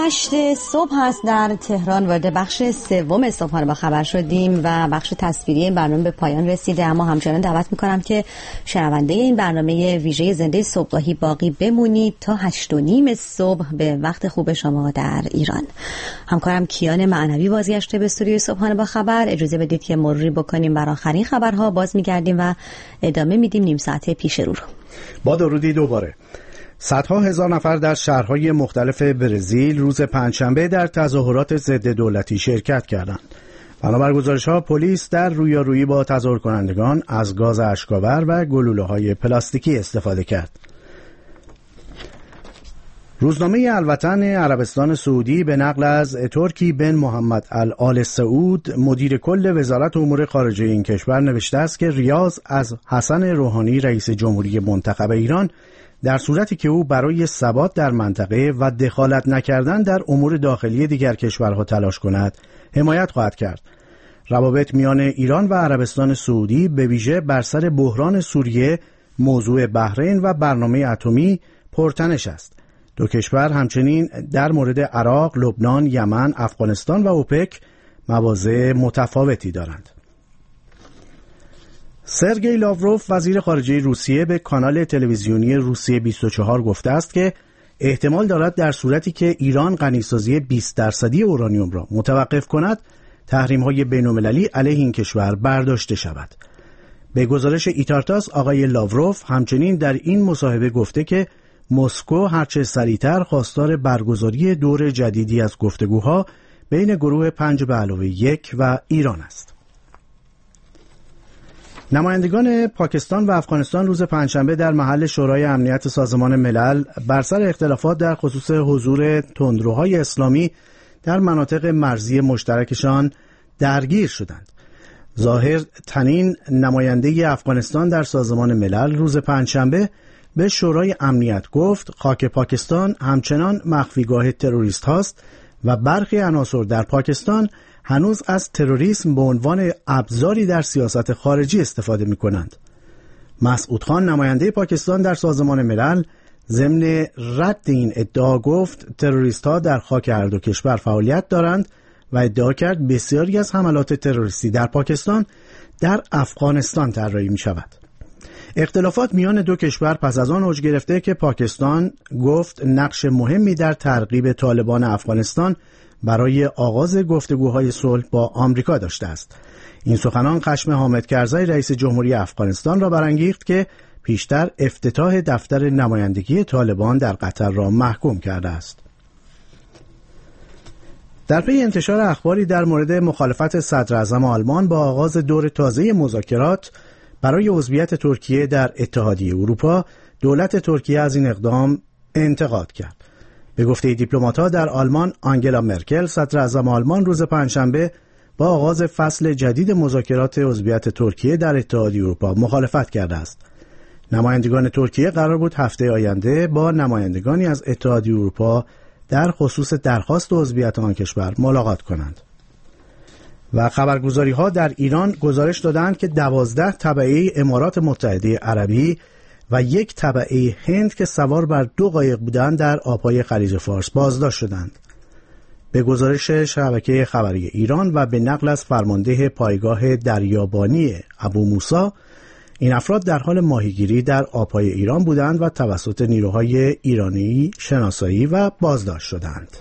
8 صبح هست در تهران. وارد بخش سوم صبحانه با خبر شدیم و بخش تصویری این برنامه به پایان رسیده، اما همچنان دعوت میکنم که شنونده این برنامه ویژه زنده صبحگاهی باقی بمونید تا 8:30 صبح به وقت خوب شما در ایران. همکارم کیان معنوی بازگشته به استودیوی صبحانه با خبر. اجازه بدید که مروری بکنیم بر آخرین خبرها، باز میگردیم و ادامه میدیم نیم ساعت پیش رو. با درودی دوباره. صدها هزار نفر در شهرهای مختلف برزیل روز پنجشنبه در تظاهرات ضد دولتی شرکت کردند. بنابر گزارش‌ها پلیس در رویارویی با تظاهر کنندگان از گاز اشک‌آور و گلوله‌های پلاستیکی استفاده کرد. روزنامه الوطن عربستان سعودی به نقل از ترکی بن محمد آل سعود مدیر کل وزارت امور خارجه این کشور نوشته است که ریاض از حسن روحانی رئیس جمهوری منتخب ایران در صورتی که او برای ثبات در منطقه و دخالت نکردن در امور داخلی دیگر کشورها تلاش کند حمایت خواهد کرد. روابط میان ایران و عربستان سعودی به ویژه بر سر بحران سوریه، موضوع بحرین و برنامه اتمی پرتنش است. دو کشور همچنین در مورد عراق، لبنان، یمن، افغانستان و اوپک مواضع متفاوتی دارند. سرگئی لاوروف وزیر خارجه روسیه به کانال تلویزیونی روسیه 24 گفته است که احتمال دارد در صورتی که ایران غنیسازی 20% اورانیوم را متوقف کند، تحریم‌های بین‌المللی علیه این کشور برداشته شود. به گزارش ایتارتاس آقای لاوروف همچنین در این مصاحبه گفته که مسکو هرچه سریعتر خواستار برگزاری دور جدیدی از گفتگوها بین گروه 5+1 و ایران است. نمایندگان پاکستان و افغانستان روز پنجشنبه در محل شورای امنیت سازمان ملل بر سر اختلافات در خصوص حضور تندروهای اسلامی در مناطق مرزی مشترکشان درگیر شدند. ظاهر تنین نماینده افغانستان در سازمان ملل روز پنجشنبه به شورای امنیت گفت خاک پاکستان همچنان مخفیگاه تروریست هاست و برخی عناصر در پاکستان هنوز از تروریسم به عنوان ابزاری در سیاست خارجی استفاده می کنند. مسعود خان نماینده پاکستان در سازمان ملل ضمن رد این ادعا گفت تروریست ها در خاک هر دو کشور فعالیت دارند و ادعا کرد بسیاری از حملات تروریستی در پاکستان در افغانستان طراحی می شود. اختلافات میان دو کشور پس از آن اوج گرفته که پاکستان گفت نقش مهمی در ترغیب طالبان افغانستان برای آغاز گفتگوهای صلح با آمریکا داشته است. این سخنان خشم حامد کرزی رئیس جمهوری افغانستان را برانگیخت که پیشتر افتتاح دفتر نمایندگی طالبان در قطر را محکوم کرده است. در پی انتشار اخباری در مورد مخالفت صدر اعظم آلمان با آغاز دور تازه مذاکرات برای عضویت ترکیه در اتحادیه اروپا، دولت ترکیه از این اقدام انتقاد کرد. به گفته دیپلمات‌ها در آلمان، آنگلا مرکل صدر اعظم آلمان روز پنجشنبه با آغاز فصل جدید مذاکرات عضویت ترکیه در اتحادیه اروپا مخالفت کرده است. نمایندگان ترکیه قرار بود هفته آینده با نمایندگانی از اتحادیه اروپا در خصوص درخواست عضویت آن کشور ملاقات کنند. و خبرگزاری‌ها در ایران گزارش دادند که 12 تبعه امارات متحده عربی و 1 تبعه هند که سوار بر 2 قایق بودند در آبهای خلیج فارس بازداشت شدند. به گزارش شبکه خبری ایران و به نقل از فرمانده پایگاه دریابانی ابو موسی، این افراد در حال ماهیگیری در آبهای ایران بودند و توسط نیروهای ایرانی شناسایی و بازداشت شدند.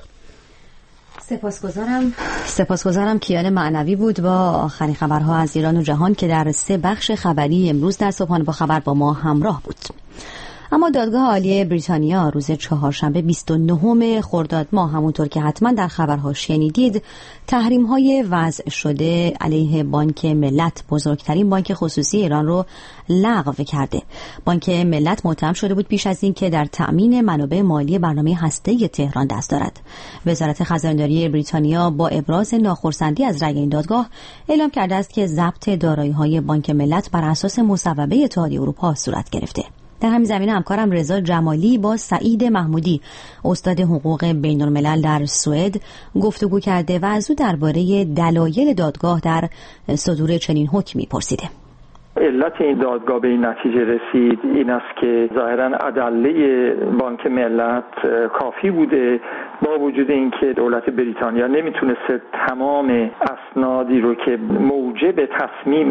سپاسگزارم کیان معنوی بود با آخرین خبرها از ایران و جهان که در 3 بخش خبری امروز در صبحانه با خبر با ما همراه بود. اما دادگاه عالی بریتانیا روز چهارشنبه 29 خرداد ماه، همونطور که حتما در خبرها شنیدید، تحریم‌های وضع شده علیه بانک ملت، بزرگترین بانک خصوصی ایران، رو لغو کرده. بانک ملت متهم شده بود پیش از این که در تأمین منابع مالی برنامه هسته‌ای تهران دست دارد. وزارت خزانه‌داری بریتانیا با ابراز ناخرسندی از رأی این دادگاه اعلام کرده است که ضبط دارایی‌های بانک ملت بر اساس مصوبه اتحادیه اروپا صورت گرفته. در همین زمینه همکارم رضا جمالی با سعید محمودی، استاد حقوق بین‌الملل در سوئد، گفتگو کرده و از او درباره دلایل دادگاه در صدور چنین حکمی پرسیده. علت این دادگاه به این نتیجه رسید این است که ظاهراً ادله بانک ملت کافی بوده با وجود اینکه دولت بریتانیا نمیتونسته تمام اسنادی رو که موجب تصمیم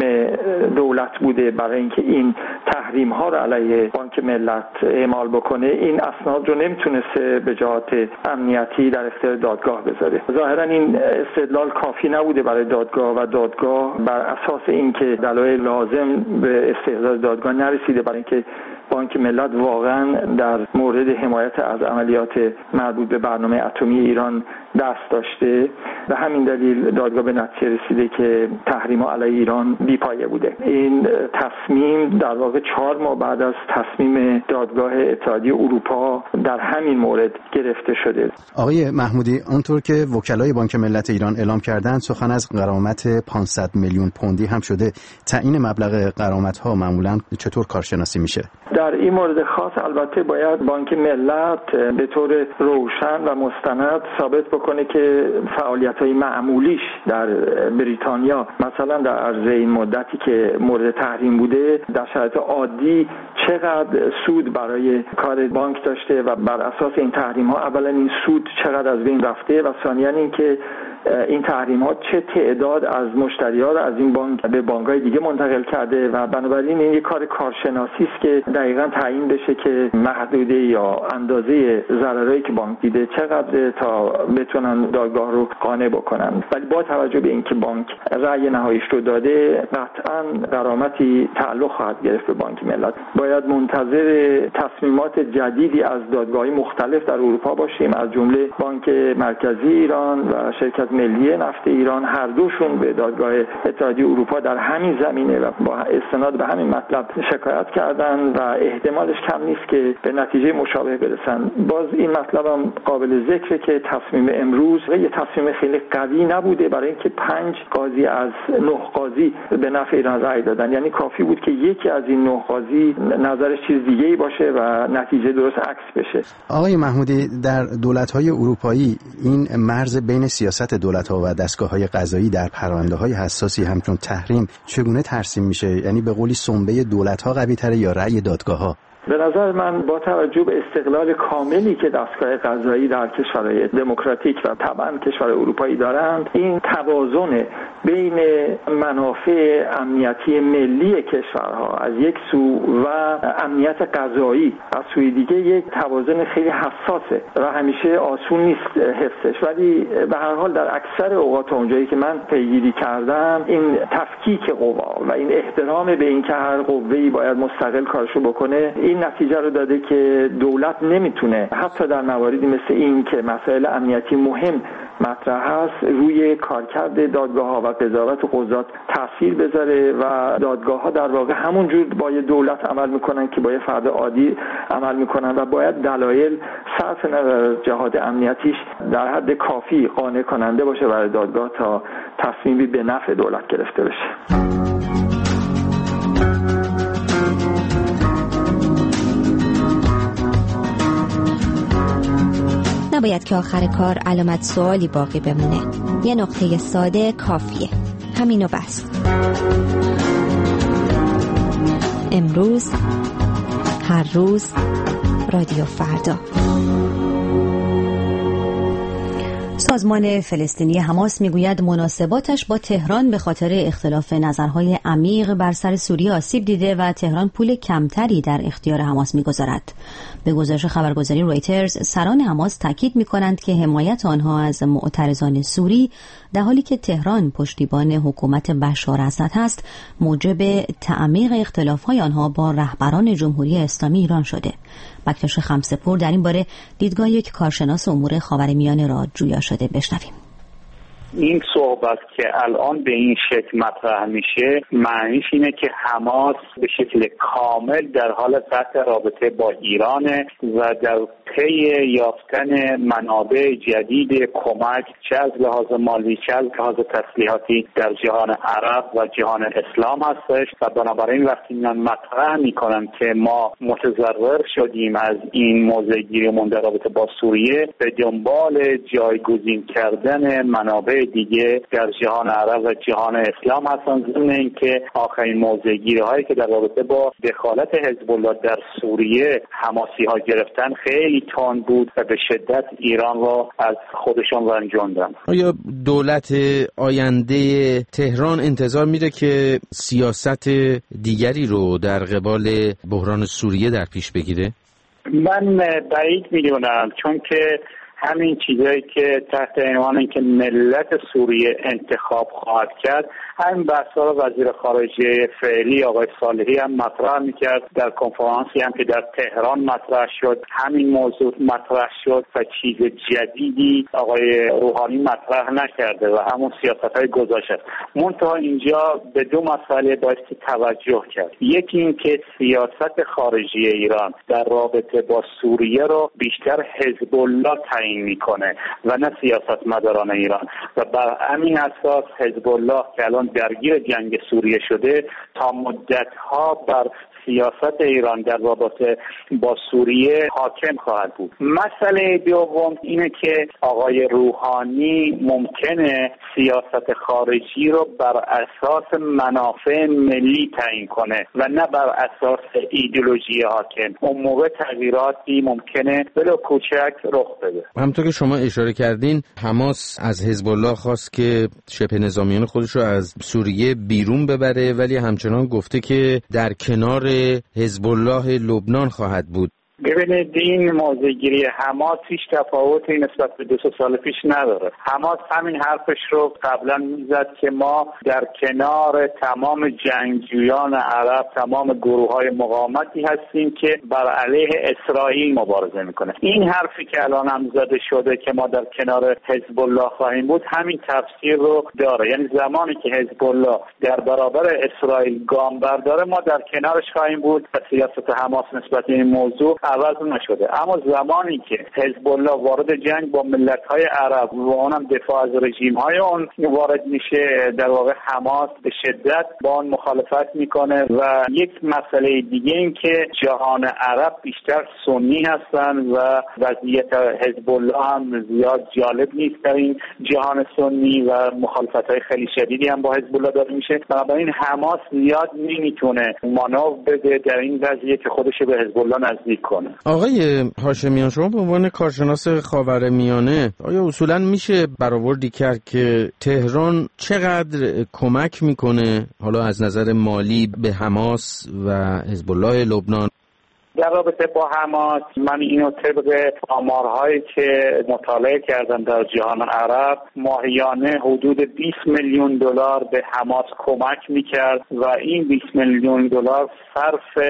دولت بوده برای اینکه این تحریم ها رو علیه بانک ملت اعمال بکنه، این اسناد رو نمیتونسته به جهات امنیتی در اختیار دادگاه بذاره. ظاهرا این استدلال کافی نبوده برای دادگاه و دادگاه بر اساس اینکه دلایل لازم به استحضار دادگاه نرسیده برای اینکه بانک ملت واقعا در مورد حمایت از عملیات مربوط به برنامه اتمی ایران دست داشته و همین دلیل دادگاه به نتیجه رسیده که تحریم‌ها علیه ایران بی‌پایه بوده. این تصمیم در واقع 4 ماه بعد از تصمیم دادگاه اتحادیه اروپا در همین مورد گرفته شده. آقای محمودی، اونطور که وکلای بانک ملت ایران اعلام کردند سخن از غرامت 500 میلیون پوندی هم شده. تعیین مبلغ غرامت‌ها معمولاً چطور کارشناسی میشه؟ در این مورد خاص البته باید بانک ملت به طور روشن و مستند ثابت بکنه که فعالیت‌های معمولیش در بریتانیا مثلا در عرض این مدتی که مورد تحریم بوده در شرایط عادی چقدر سود برای کار بانک داشته و بر اساس این تحریم‌ها اولا این سود چقدر از بین رفته و ثانیاً اینکه این تحریم ها چه تعداد از مشتری‌ها رو از این بانک به بانک‌های دیگه منتقل کرده و بنابراین این یک کار کارشناسی است که دقیقاً تعیین بشه که محدوده یا اندازه ضررایی که بانک دیده چقدر تا بتونن دادگاه رو قانع بکنن. ولی با توجه به اینکه بانک رأی نهاییش رو داده قطعاً غرامتی تعلق خواهد گرفت به بانک ملت. باید منتظر تصمیمات جدیدی از دادگاه‌های مختلف در اروپا باشیم، از جمله بانک مرکزی ایران و شرکت ملی نفت ایران، هر دوشون به دادگاه اتحادیه اروپا در همین زمینه و با استناد به همین مطلب شکایت کردن و احتمالش کم نیست که به نتیجه مشابه برسن. باز این مطلب هم قابل ذکره که تصمیم امروز یه تصمیم خیلی قوی نبوده برای اینکه 5 قاضی از 9 قاضی به نفع ایران رأی دادن، یعنی کافی بود که یکی از این 9 قاضی نظرش چیز دیگه‌ای باشه و نتیجه درست عکس بشه. آقای محمودی، در دولت‌های اروپایی این مرز بین سیاست دولت‌ها و دستگاه‌های قضایی در پرونده‌های حساسی همچون تحریم چگونه ترسیم میشه؟ یعنی به قولی سنبه دولت‌ها قوی‌تره یا رأی دادگاه‌ها؟ به نظر من با توجه به استقلال کاملی که دستگاه قضایی در کشورهای دموکراتیک و طبعا کشور اروپایی دارند، این توازن بین منافع امنیتی ملی کشورها از یک سو و امنیت قضایی از سوی دیگه یک توازن خیلی حساسه و همیشه آسون نیست حفظش. ولی به هر حال در اکثر اوقات اونجایی که من پیگیری کردم این تفکیک قوا و این احترام به این که هر قوه‌ای باید مستقل کارشو بکنه این نتیجه رو داده که دولت نمیتونه حتی در مواردی مثل این که مسائل امنیتی مهم مطرح هست روی کارکرد دادگاه‌ها و قضاوت قضات تاثیر بذاره و دادگاه‌ها در واقع همون جور با یه دولت عمل میکنن که با یه فرد عادی عمل میکنن و باید دلایل صرف نظر از جهات امنیتیش در حد کافی قانع کننده باشه برای دادگاه تا تصمیمی به نفع دولت گرفته بشه. نباید که آخر کار علامت سوالی باقی بمونه. یه نقطه ساده کافیه. همینو بس. امروز، هر روز، رادیو فردا. سازمان فلسطینی حماس میگوید مناسباتش با تهران به خاطر اختلاف نظرهای عمیق بر سر سوریه آسیب دیده و تهران پول کمتری در اختیار حماس میگذارد. به گزارش خبرگزاری رویترز، سران حماس تاکید میکنند که حمایت آنها از معترضان سوری در حالی که تهران پشتیبان حکومت بشار اسد است، موجب تعمیق اختلاف‌های آنها با رهبران جمهوری اسلامی ایران شده. بکتاش خمسه‌پور در این باره دیدگاه یک کارشناس امور خاورمیانه را جویا شده. بشنویم. این صحبت که الان به این شکل مطرح میشه معنیش اینه که حماس به شکل کامل در حال قطع رابطه با ایرانه و در پی یافتن منابع جدید کمک چه از لحاظ مالی چه از لحاظ تسلیحاتی در جهان عرب و جهان اسلام هستش و بنابراین وقتی میان مطرح میکنن که ما متضرر شدیم از این موضع گیریمون در رابطه با سوریه به دنبال جایگزین کردن منابع های دیگه در جهان عرب و جهان اسلام هستن. ضمن اینکه آخرین موضع‌گیری هایی که در رابطه با دخالت حزب الله در سوریه حماسی ها گرفتن خیلی تند بود و به شدت ایران را از خودشان رنجاندن. آیا دولت آینده تهران انتظار میره که سیاست دیگری رو در قبال بحران سوریه در پیش بگیره؟ من بعید میدونم، چون که همین چیزایی که تحت عنوان اینکه ملت سوریه انتخاب خواهد کرد، همین بحث‌ها وزیر خارجه فعلی آقای صالحی هم مطرح میکرد. در کنفرانسی هم که در تهران مطرح شد همین موضوع مطرح شد و چیز جدیدی آقای روحانی مطرح نکرده و همون سیاست‌های گذاشته. منتها اینجا به دو مسئله باید توجه کرد. یکی این که سیاست خارجی ایران در رابطه با سوریه رو بیشتر حزب الله تعیین میکنه و نه سیاستمداران ایران، و بر همین اساس حزب الله که الان درگیر جنگ سوریه شده تا مدت‌ها بر سیاست ایران در رابطه با سوریه حاکم خواهد بود. مسئله دوم اینه که آقای روحانی ممکنه سیاست خارجی رو بر اساس منافع ملی تعیین کنه و نه بر اساس ایدئولوژی حاکم. اون موقع تغییراتی ممکنه بلا کوچک رخ بده. همونطور که شما اشاره کردین، حماس از حزب الله خواست که شبه نظامیان خودش رو از سوریه بیرون ببره، ولی همچنان گفته که در کنار حزب الله لبنان خواهد بود. ببینید این موضع‌گیری حماس هیچ تفاوتی نسبت به 2 سال پیش نداره. حماس همین حرفش رو قبلا میزد که ما در کنار تمام جنگجویان عرب، تمام گروه‌های مقاومتی هستیم که بر علیه اسرائیل مبارزه میکنه. این حرفی که الان هم زده شده که ما در کنار حزب الله خواهیم بود همین تفسیر رو داره. یعنی زمانی که حزب الله در برابر اسرائیل گام برداره ما در کنارش خواهیم بود و سیاست حماس نسبت به این موضوع عوض نشده. اما زمانی که حزب الله وارد جنگ با ملت‌های عرب و اونم دفاع از رژیم‌های اون وارد میشه، در واقع حماس به شدت با اون مخالفت میکنه. و یک مسئله دیگه این که جهان عرب بیشتر سنی هستن و وضعیت حزب الله هم زیاد جالب نیست در این جهان سنی و مخالفت‌های خیلی شدیدی هم با حزب الله داره میشه. بنابراین حماس زیاد نمیتونه مانور بده در این وضعیه که خودش به حزب الله نزدیک کنه. آقای هاشمیان، شما به عنوان کارشناس خاورمیانه آیا اصولاً میشه برآوردی کرد که تهران چقدر کمک میکنه حالا از نظر مالی به حماس و حزب الله لبنان؟ در رابطه با حماس من اینو طبق آمارهایی که مطالعه کردم در جهان عرب ماهیانه حدود 20 میلیون دلار به حماس کمک میکرد و این 20 میلیون دلار صرف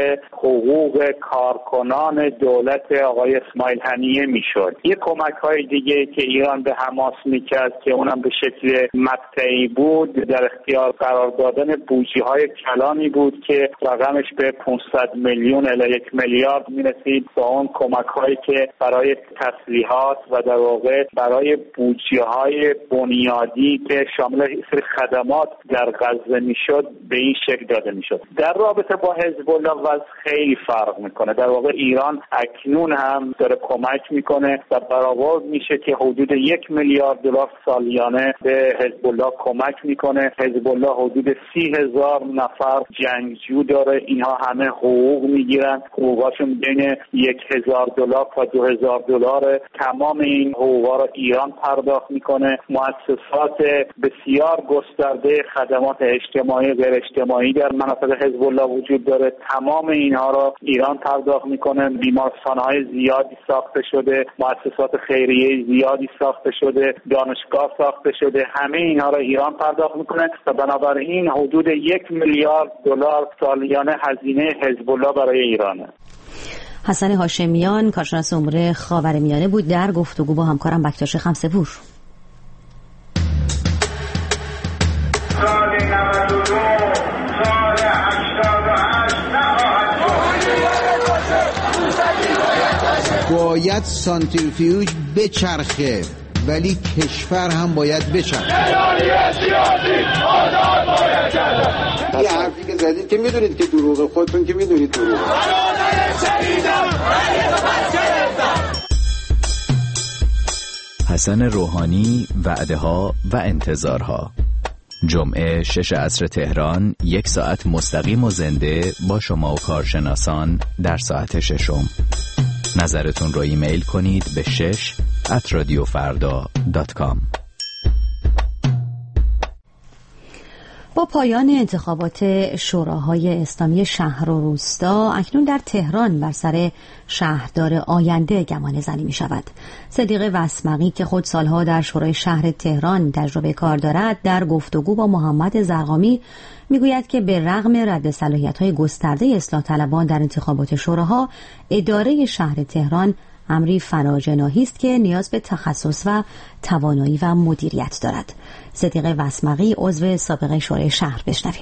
حقوق کارکنان دولت آقای اسماعیل هنیه میشد. یه کمک های دیگه که ایران به حماس میکرد که اونم به شکل مقطعی بود، در اختیار قرار دادن بودجه های کلانی بود که رقمش به 500 میلیون الی 1 میلیارد میرسید با اون کمک هایی که برای تسلیحات و در واقع برای بودجه های بنیادی که شامل سری خدمات در غزه میشد به این شکل داده میشد. در رابطه با حزب الله وضع خیلی فرق میکنه. در واقع ایران اکنون هم داره کمک میکنه و برآورد میشه که حدود 1 میلیارد دلار سالیانه به حزب الله کمک میکنه. حزب الله حدود 30,000 نفر جنگجو داره. اینها همه حقوق میگیرن. حقوقاشون بین 1,000 دلار تا 2,000 دلار. تمام این حقوقا رو ایران پرداخت میکنه. مؤسسات بسیار گسترده خدمات اجتماعی غیر اجتماعی در مناطق حزب الله وجود داره. تمام اینها رو ایران پرداخت میکنه. بیمارستان‌های زیادی ساخته شده، مؤسسات خیریه زیادی ساخته شده، دانشگاه ساخته شده. همه اینها رو ایران پرداخت میکنه و بنابراین حدود 1 میلیارد دلار سالیانه هزینه حزب الله برای ایرانه. حسن هاشمیان، کارشناس امور خاورمیانه بود در گفتگو با همکارم بکتاش خمسه‌پور. سال 92 سال 88 باید سانتریفیوژ بچرخه ولی کشور هم باید بچرخه. یه حرفی که زدید که میدونید که دروغه، خودتون که میدونید دروغه. حسن روحانی، وعده‌ها و انتظارها. جمعه 6 عصر تهران، 1 ساعت مستقیم و زنده با شما و کارشناسان در ساعت 6. نظرتون رو ایمیل کنید به 6@radiofarda.com. با پایان انتخابات شوراهای اسلامی شهر و روستا، اکنون در تهران بر سر شهردار آینده گمانه زنی می شود. صدیق وسمقی که خود سالها در شورای شهر تهران تجربه کار دارد، در گفتگو با محمد زرقامی می گوید که به رغم رد صلاحیت‌های گسترده اصلاح طلبان در انتخابات شوراها، اداره شهر تهران امری فراجناحی است که نیاز به تخصص و توانایی و مدیریت دارد. صدیق وسمقی، عضو سابق شورای شهر، بشنویم.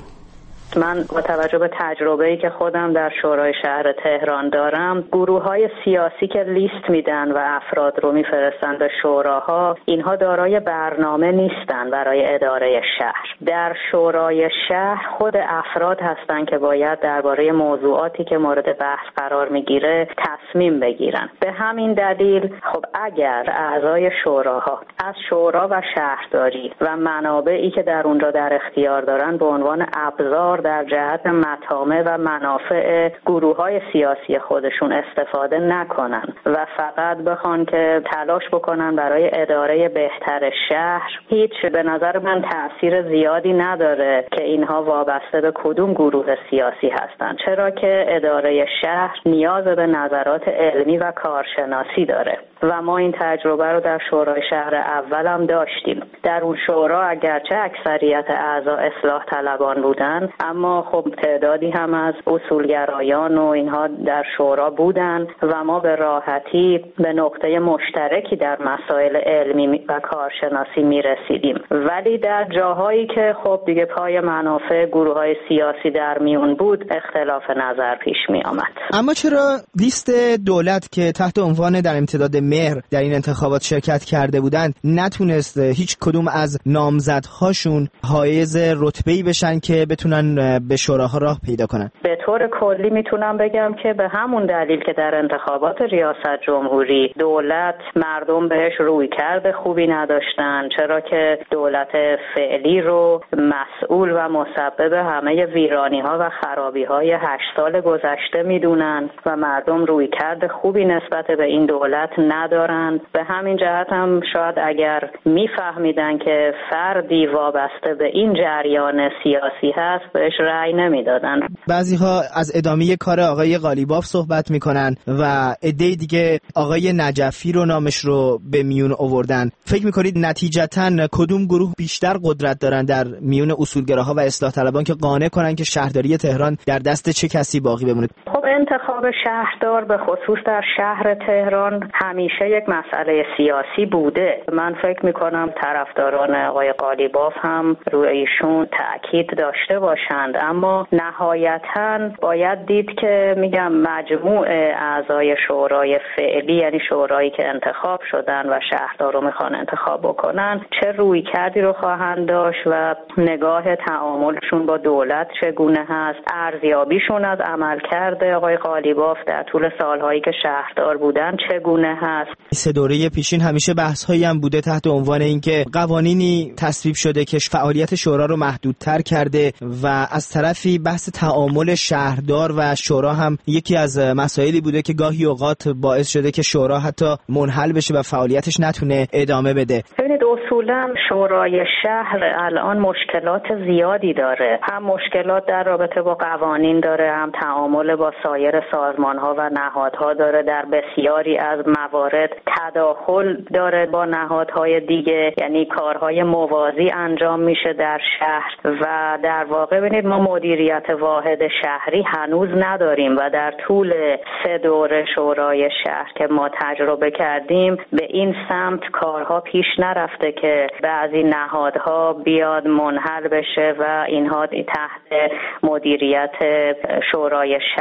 من با توجه به تجربه‌ای که خودم در شورای شهر تهران دارم، گروه‌های سیاسی که لیست میدن و افراد رو میفرستن به شوراها، اینها دارای برنامه نیستن برای اداره شهر. در شورای شهر خود افراد هستن که باید درباره موضوعاتی که مورد بحث قرار میگیره تصمیم بگیرن. به همین دلیل خب اگر اعضای شوراها از شورا و شهرداری و منابعی که در اونجا در اختیار دارن به عنوان ابزار در جهت مطامع و منافع گروه‌های سیاسی خودشون استفاده نکنن و فقط بخوان که تلاش بکنن برای اداره بهتر شهر، هیچ به نظر من تأثیر زیادی نداره که اینها وابسته به کدوم گروه سیاسی هستن، چرا که اداره شهر نیاز به نظرات علمی و کارشناسی داره و ما این تجربه رو در شورای شهر اول هم داشتیم. در اون شورا اگرچه اکثریت اعضا اصلاح طلبان بودن، اما خب تعدادی هم از اصولگرایان و اینها در شورا بودن و ما به راحتی به نقطه مشترکی در مسائل علمی و کارشناسی میرسیدیم. ولی در جاهایی که خب دیگه پای منافع گروه‌های سیاسی در میون بود، اختلاف نظر پیش می آمد. اما چرا لیست دولت که تحت عنوان در امتداد مهر در این انتخابات شرکت کرده بودند نتونست هیچ کدوم از نامزدهاشون حائز رتبه‌ای بشن که بتونن به شوراها راه پیدا کنن؟ به طور کلی میتونم بگم که به همون دلیل که در انتخابات ریاست جمهوری دولت مردم بهش روی کرده خوبی نداشتن، چرا که دولت فعلی رو مسئول و مسبب همه ویرانی‌ها و خرابی‌های 8 سال گذشته میدونن و مردم روی کرده خوبی نسبت به این دولت ندارن. به همین جهت هم شاید اگر میفهمیدن که فردی وابسته به این جریان سیاسی هست بهش رأی نمیدادن. بعضی‌ها از ادامه کار آقای قالیباف صحبت میکنن و عده دیگه آقای نجفی رو نامش رو به میون آوردن. فکر میکنید نتیجتاً کدوم گروه بیشتر قدرت دارن در میون اصولگراها و اصلاح طلبان که قانع کنن که شهرداری تهران در دست چه کسی باقی بمونه؟ خب انتخاب شهردار به خصوص در شهر تهران همیشه یک مسئله سیاسی بوده. من فکر میکنم طرفداران آقای قالیباف هم روی ایشون تأکید داشته باشند، اما نهایتاً باید دید که میگم مجموع اعضای شورای فعلی، یعنی شورایی که انتخاب شدن و شهردار رو میخوان انتخاب بکنن، چه روی کردی رو خواهند داشت و نگاه تعاملشون با دولت چگونه هست، ارزیابیشون از عملکرد آقای قالیباف در طول سالهایی که شهردار بودن چگونه هست. سه دوره پیشین همیشه بحث‌هایی هم بوده تحت عنوان اینکه قوانینی تصویب شده که فعالیت شورا رو محدودتر کرده و از طرفی بحث تعامل شهردار و شورا هم یکی از مسائلی بوده که گاهی اوقات باعث شده که شورا حتی منحل بشه و فعالیتش نتونه ادامه بده. ببینید اصولا شورای شهر الان مشکلات زیادی داره، هم مشکلات در رابطه با قوانین داره، هم تعامل با سایر سازمان‌ها و نهادها داره، در بسیاری از موارد تداخل داره با نهادهای دیگه، یعنی کارهای موازی انجام میشه در شهر و در واقع ببینید ما مدیریت واحد شهری هنوز نداریم و در طول 3 دوره شورای شهر که ما تجربه کردیم به این سمت کارها پیش نرفته که بعضی نهادها بیاد منحل بشه و اینها تحت مدیریت شورای شهر قرار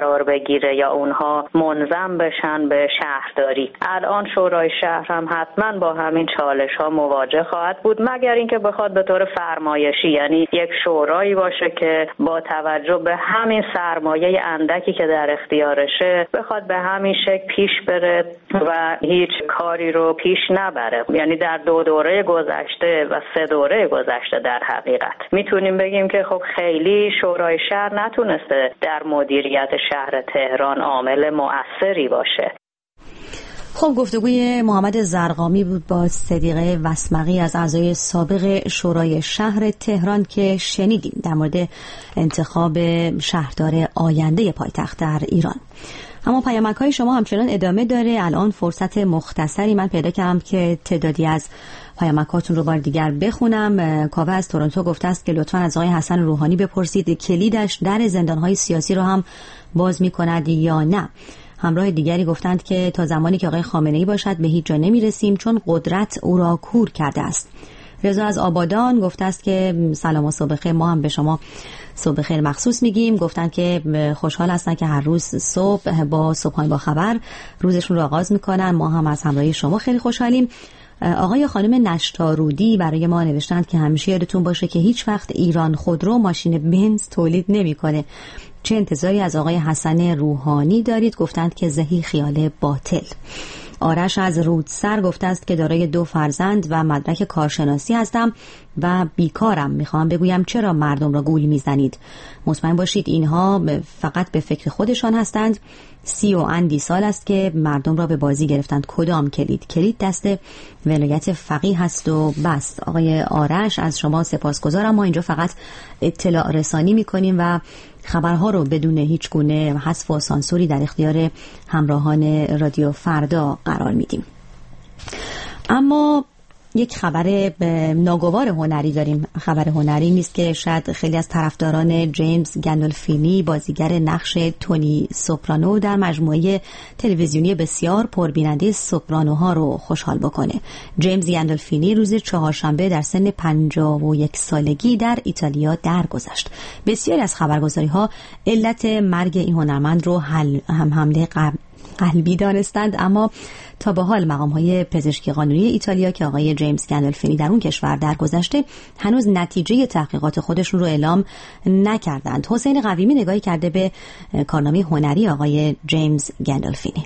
قرار بگیره یا اونها منظم بشن به شهرداری. الان شورای شهر هم حتما با همین چالش ها مواجه خواهد بود، مگر اینکه بخواد به طور فرمایشی، یعنی یک شورایی باشه که با توجه به همین سرمایه اندکی که در اختیارشه بخواد به همین شکل پیش بره و هیچ کاری رو پیش نبره. یعنی در 2 دوره گذشته و 3 دوره گذشته در حقیقت میتونیم بگیم که خب خیلی شورای شهر نتونسته در مدیریت شهر تهران عامل مؤثری باشه. خب گفتگوی محمد زرقامی بود با صدیقه وسمقی از اعضای سابق شورای شهر تهران که شنیدیم در مورد انتخاب شهردار آینده پایتخت در ایران. اما پیامک‌های شما همچنان ادامه داره. الان فرصت مختصری من پیدا کردم که تعدادی از پیامک‌هاتون رو بار دیگر بخونم. کاوه از تورنتو گفته است که لطفاً از آقای حسن روحانی بپرسید کلیدش در زندان‌های سیاسی رو هم باز می‌کند یا نه. همراه دیگری گفتند که تا زمانی که آقای خامنه‌ای باشد به هیچ جا نمی‌رسیم چون قدرت او را کور کرده است. رضا از آبادان گفته است که سلام و صبح خیر، ما هم به شما صبح خیر مخصوص میگیم. گفتند که خوشحال هستن که هر روز صبح با صبحانه با خبر روزشون رو آغاز میکنن. ما هم از همراهی شما خیلی خوشحالیم. آقای خانم نشتارودی برای ما نوشتند که همیشه یادتون باشه که هیچ وقت ایران خودرو ماشین بنز تولید نمیکنه. چه انتظاری از آقای حسن روحانی دارید؟ گفتند که زهی خیال باطل. آرش از رودسر گفته است که دارای 2 فرزند و مدرک کارشناسی هستم و بیکارم. میخوام بگویم چرا مردم را گول میزنید؟ مطمئن باشید اینها فقط به فکر خودشان هستند. 30 و اندی سال است که مردم را به بازی گرفتند. کدام کلید؟ کلید دست ولایت فقیه هست و بس. آقای آرش از شما سپاسگزارم. ما اینجا فقط اطلاع رسانی میکنیم و خبرها رو بدون هیچ گونه حذف و سانسوری در اختیار همراهان رادیو فردا قرار میدیم. اما یک خبر ناگوار هنری داریم. خبر هنری نیست که شاید خیلی از طرفداران جیمز گندولفینی بازیگر نقش تونی سوپرانو در مجموعه تلویزیونی بسیار پربیننده سوپرانوها رو خوشحال بکنه. جیمز گندولفینی روز چهارشنبه در سن 51 سالگی در ایتالیا درگذشت. بسیاری از خبرگزاری‌ها علت مرگ این هنرمند رو حمله قلبی دانستند، اما تا به حال مقام‌های پزشکی قانونی ایتالیا که آقای جیمز گندولفینی در اون کشور درگذشته هنوز نتیجه تحقیقات خودشون رو اعلام نکردند. حسین قویمی نگاهی کرده به کارنامه هنری آقای جیمز گندولفینی.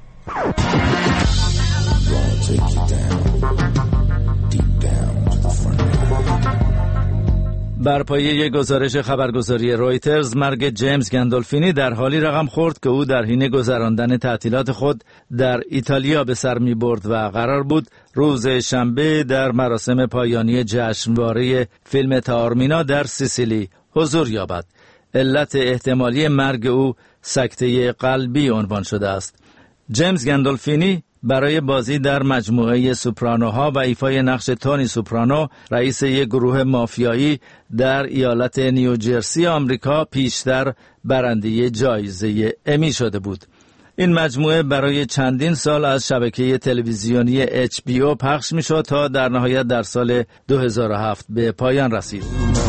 بر پایه یک گزارش خبرگزاری رویترز، مرگ جیمز گندولفینی در حالی رقم خورد که او در حین گذراندن تعطیلات خود در ایتالیا به سر می برد و قرار بود روز شنبه در مراسم پایانی جشنواره فیلم تارمینا در سیسیلی حضور یابد. علت احتمالی مرگ او سکته قلبی عنوان شده است. جیمز گندولفینی برای بازی در مجموعه سوپرانوها و ایفای نقش تونی سوپرانو، رئیس یک گروه مافیایی در ایالت نیوجرسی آمریکا، پیشتر برنده جایزه امی شده بود. این مجموعه برای چندین سال از شبکه تلویزیونی HBO پخش می‌شد تا در نهایت در سال 2007 به پایان رسید.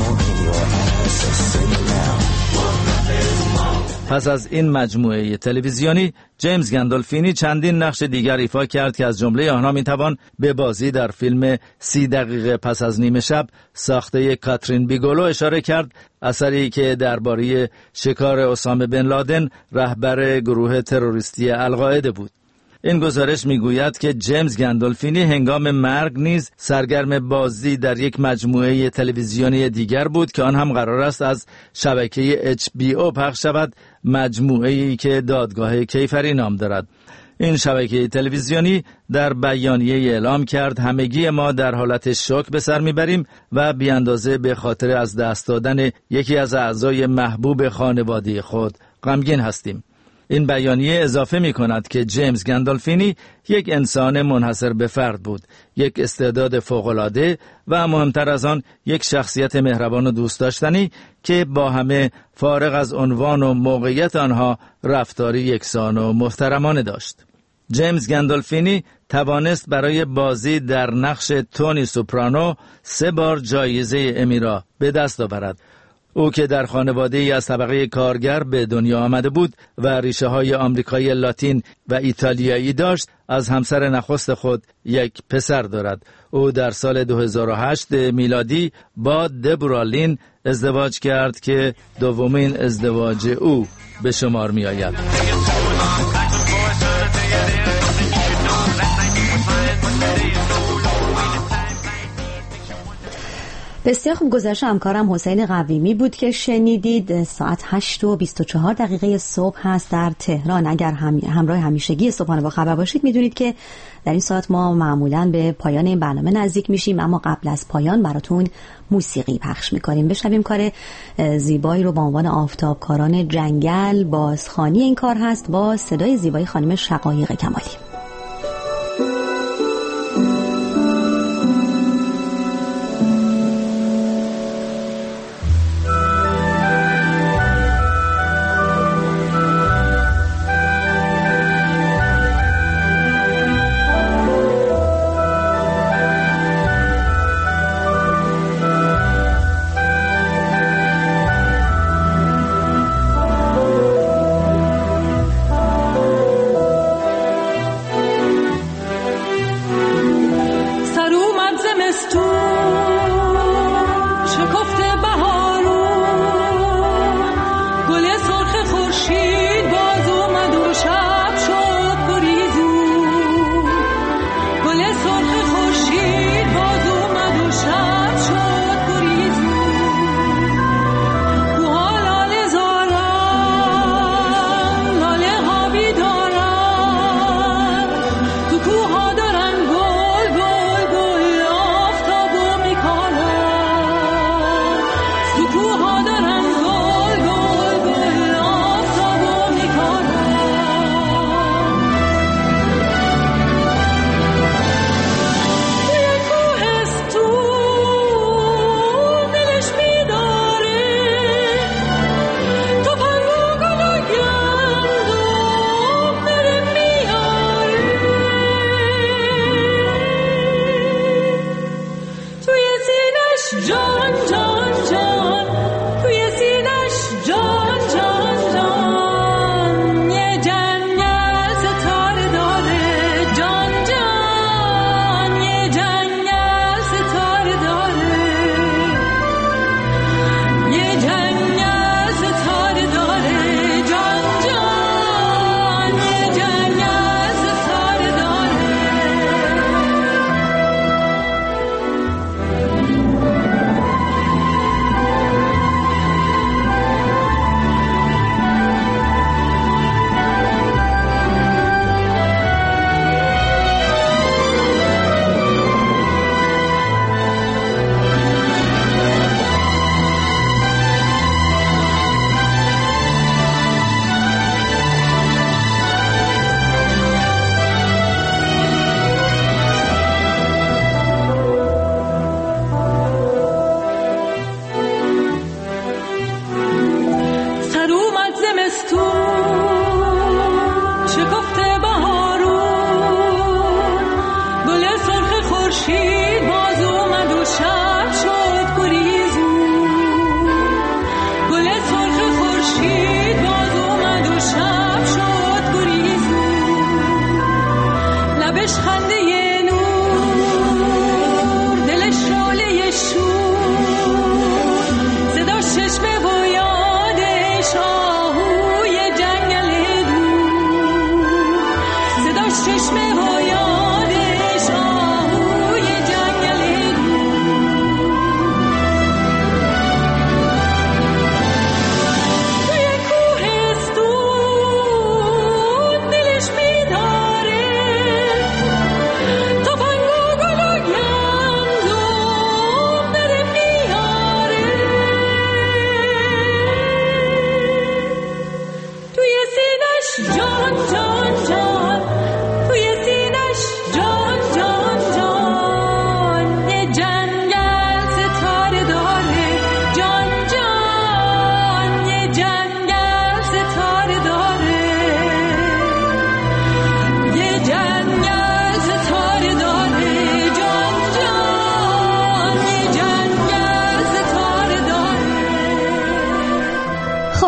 پس از این مجموعه تلویزیونی، جیمز گندولفینی چندین نقش دیگر ایفا کرد که از جمله آنها میتوان به بازی در فیلم 30 دقیقه پس از نیمه شب ساخته کاترین بیگلو اشاره کرد، اثری که درباره شکار اسامه بن لادن، رهبر گروه تروریستی القاعده بود. این گزارش میگوید که جیمز گندولفینی هنگام مرگ نیز سرگرم بازی در یک مجموعه تلویزیونی دیگر بود که آن هم قرار است از شبکه HBO پخش شود، مجموعه‌ای که دادگاه کیفری نام دارد. این شبکه تلویزیونی در بیانیه اعلام کرد همگی ما در حالت شوک به سر میبریم و بی اندازه به خاطر از دست دادن یکی از اعضای محبوب خانواده خود غمگین هستیم. این بیانیه اضافه می کند که جیمز گندولفینی یک انسان منحصر به فرد بود، یک استعداد فوق‌العاده و مهمتر از آن یک شخصیت مهربان و دوست داشتنی که با همه فارغ از عنوان و موقعیت آنها رفتاری یکسان و محترمانه داشت. جیمز گندولفینی توانست برای بازی در نقش تونی سوپرانو 3 بار جایزه امی را به دست آورد. او که در خانواده‌ای از طبقه کارگر به دنیا آمده بود و ریشه‌های آمریکایی لاتین و ایتالیایی داشت، از همسر نخست خود یک پسر دارد. او در سال 2008 میلادی با دبورا لین ازدواج کرد که دومین ازدواج او به شمار می آید. بسیار خوب گذشت. همکارم حسین قویمی بود که شنیدید. ساعت 8:24 صبح هست در تهران. اگر همراه همیشگی صبحانه با خبر باشید میدونید که در این ساعت ما معمولاً به پایان این برنامه نزدیک میشیم، اما قبل از پایان براتون موسیقی پخش میکنیم. بشنویم کار زیبایی رو با عنوان آفتابکاران جنگل. بازخوانی این کار هست با صدای زیبای خانم شقایق کمالی.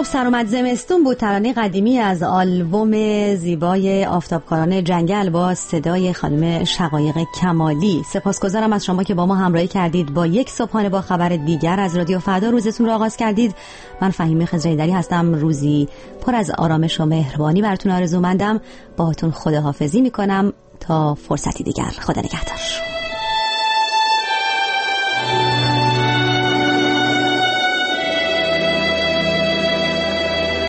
سر اومد زمستون بود ترانه قدیمی از آلبوم زیبای آفتابکاران جنگل با صدای خانم شقایق کمالی. سپاسگزارم از شما که با ما همراهی کردید. با یک صبحانه با خبر دیگر از رادیو فردا روزتون رو آغاز کردید. من فهیمه خضرایی‌دری هستم. روزی پر از آرامش و مهربانی براتون آرزومندم. باهاتون خداحافظی میکنم تا فرصتی دیگر. خدا نگهدار.